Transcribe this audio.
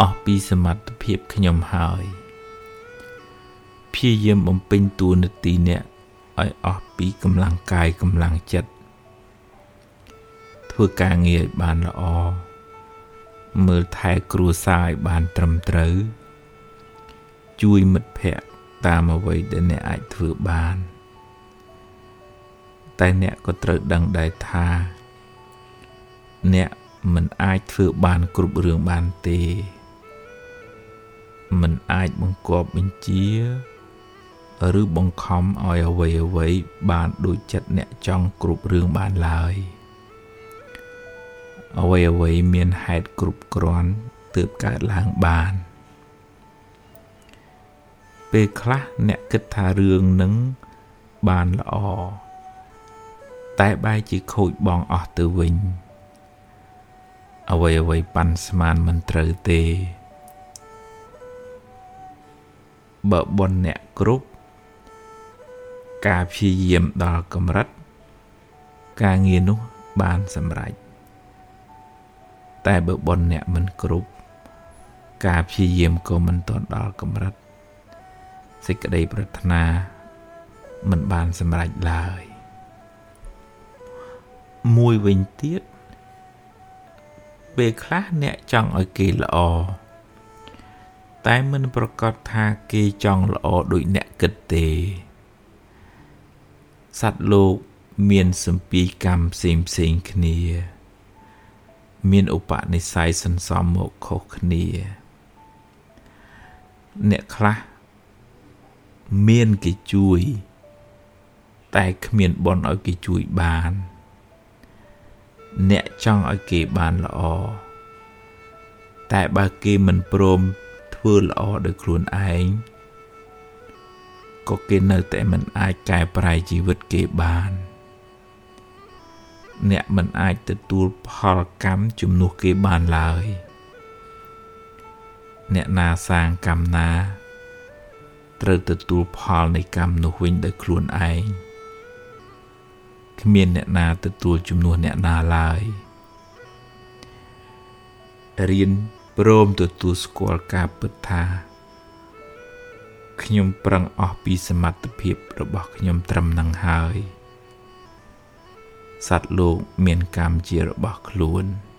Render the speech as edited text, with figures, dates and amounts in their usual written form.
ออกពីសមត្ថភាពខ្ញុំហើយព្យាយាមបំពេញតួនាទីអ្នកឲ្យអស់ពីកម្លាំងកាយកម្លាំងចិត្តធ្វើការងារឲ្យបានល្អមើលថែគ្រួសារឲ្យបានត្រឹមត្រូវជួយមិត្តភ័ក្តិតាមអ្វីដែលអ្នកអាចធ្វើបានតែអ្នកក៏ត្រូវដឹងដែរថាអ្នកមិនអាចធ្វើបានគ្រប់រឿងបានទេមិនអាចបង្គាប់បញ្ជាឬបង្ខំឲ្យអ្វីបានដូចចិត្តអ្នកចង់គ្រប់រឿងបានឡើយអ្វីមានហេតុគ្រប់គ្រាន់ទើបកើតឡើងបានពេលខ្លះអ្នកគិតថារឿងនឹងបានល្អតែបែរជាខូចបង់អស់ទៅវិញអ្វីប៉ាន់ស្មានមិនត្រូវទេបើបុណ្យអ្នកគ្រប់ការព្យាយាមដល់កម្រិតការងារនោះបានសម្រេចតែបើបុណ្យអ្នកមិនគ្រប់ការព្យាយាមក៏មិនទាន់ដល់កម្រិតសេចក្តីប្រាថ្នាមិនបានសម្រេចឡើយមួយវិញទៀតពេលខ្លះអ្នកចង់ឲ្យគេល្អតែមិនប្រកាសថាគេចង់ល្អដូចអ្នកគិតទេសត្វលោកមានសម្ពាយកម្មផ្សេងគ្នាមានឧបនិស្ស័យសន្សំមកខុសគ្នាអ្នកខ្លះមានគេជួយតែគ្មានបុណ្យឲ្យគេជួយបានអ្នកចង់ឲ្យគេបានល្អតែបើគេមិនព្រមធ្វើល្អដោយខ្លួនឯងក៏គេនៅតែមិនអាចកែប្រែជីវិតគេបានអ្នកមិនអាចទទួលផលកម្មជំនួសគេបានឡើយអ្នកណាសាងកម្មណាត្រូវទទួលផលនៃកម្មនោះវិញដោយខ្លួនឯងគ្មានអ្នកណាទទួលជំនួសអ្នកណាឡើយរៀនព្រមទទួលស្គាល់ការពិតថាខ្ញុំប្រឹងអស់ពីសមត្ថភាពរបស់ខ្ញុំត្រឹមនឹងហើយសត្វលោកមានកម្មជារបស់ខ្លួន